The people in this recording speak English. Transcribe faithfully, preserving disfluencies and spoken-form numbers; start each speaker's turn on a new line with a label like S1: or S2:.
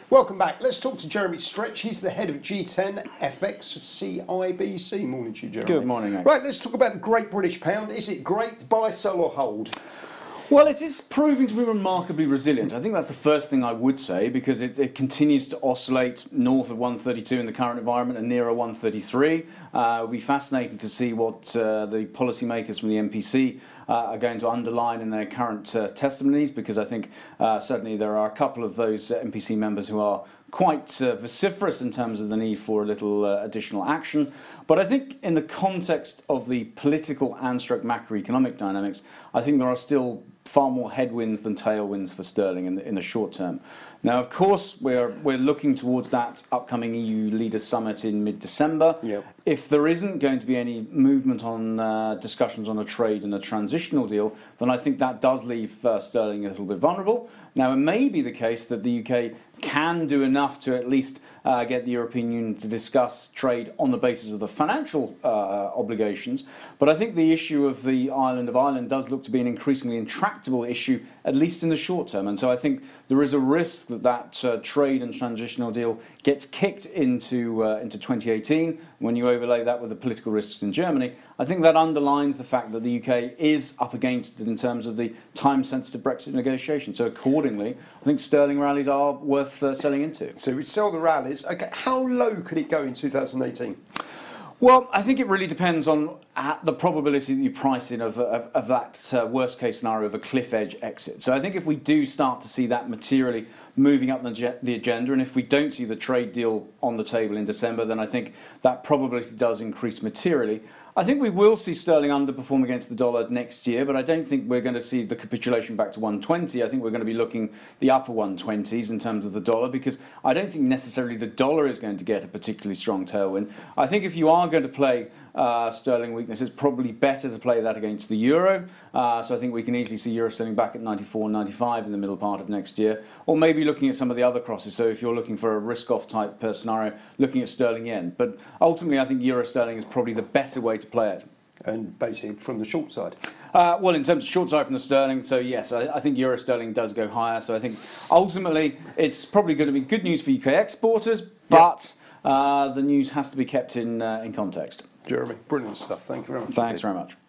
S1: Welcome back. Let's talk to Jeremy Stretch. He's the head of G ten F X for C I B C. Morning to you, Jeremy.
S2: Good morning, mate.
S1: Right, let's talk about the Great British Pound. Is it great, buy, sell or hold?
S2: Well, it is proving to be remarkably resilient. I think that's the first thing I would say, because it, it continues to oscillate north of one thirty-two in the current environment and nearer one thirty-three. Uh, it'll be fascinating to see what uh, the policymakers from the M P C uh, are going to underline in their current uh, testimonies, because I think uh, certainly there are a couple of those uh, M P C members who are quite uh, vociferous in terms of the need for a little uh, additional action. But I think in the context of the political and stroke macroeconomic dynamics, I think there are still far more headwinds than tailwinds for sterling in the, in the short term. Now, of course, we're we're looking towards that upcoming E U Leaders Summit in mid-December.
S1: Yep.
S2: If there isn't going to be any movement on uh, discussions on a trade and a transitional deal, then I think that does leave uh, sterling a little bit vulnerable. Now, it may be the case that the U K can do enough to at least uh, get the European Union to discuss trade on the basis of the financial uh, obligations. But I think the issue of the island of Ireland does look to be an increasingly intractable issue, at least in the short term. And so I think there is a risk that that uh, trade and transitional deal gets kicked into uh, into twenty eighteen. When you overlay that with the political risks in Germany, I think that underlines the fact that the U K is up against it in terms of the time-sensitive Brexit negotiation. So accordingly, I think sterling rallies are worth uh, selling into.
S1: So we'd sell the rallies. Okay, how low could it go in two thousand eighteen?
S2: Well, I think it really depends on uh, the probability that you price in of, of, of that uh, worst case scenario of a cliff edge exit. So I think if we do start to see that materially moving up the, the agenda, and if we don't see the trade deal on the table in December, then I think that probability does increase materially. I think we will see sterling underperform against the dollar next year, but I don't think we're going to see the capitulation back to one twenty. I think we're going to be looking the upper one twenties in terms of the dollar, because I don't think necessarily the dollar is going to get a particularly strong tailwind. I think if you are going to play uh, sterling weakness, it's probably better to play that against the euro. Uh, so I think we can easily see euro sterling back at ninety-four, ninety-five in the middle part of next year, or maybe looking at some of the other crosses. So if you're looking for a risk-off type uh, scenario, looking at sterling yen. But ultimately, I think euro sterling is probably the better way to play it.
S1: And basically from the short side.
S2: Uh, well, in terms of short side from the sterling, so yes, I, I think euro sterling does go higher. So I think ultimately it's probably going to be good news for U K exporters, but yep. uh, the news has to be kept in uh, in context.
S1: Jeremy, brilliant stuff. Thank you very much.
S2: Thanks very much.